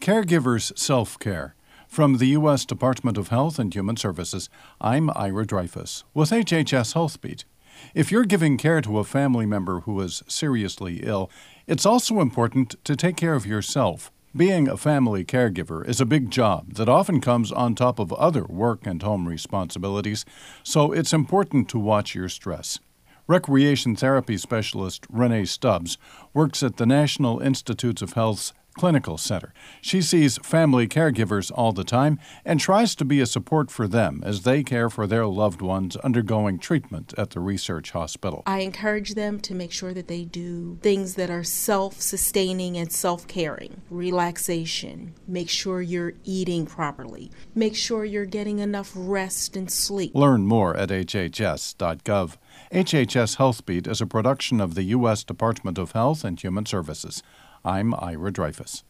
Caregivers Self-Care. From the U.S. Department of Health and Human Services, I'm Ira Dreyfus with HHS HealthBeat. If you're giving care to a family member who is seriously ill, it's also important to take care of yourself. Being a family caregiver is a big job that often comes on top of other work and home responsibilities, so it's important to watch your stress. Recreation therapy specialist Renee Stubbs works at the National Institutes of Health's Clinical Center. She sees family caregivers all the time and tries to be a support for them as they care for their loved ones undergoing treatment at the research hospital. I encourage them to make sure that they do things that are self-sustaining and self-caring. Relaxation. Make sure you're eating properly. Make sure you're getting enough rest and sleep. Learn more at hhs.gov. HHS HealthBeat is a production of the U.S. Department of Health and Human Services. I'm Ira Dreyfus.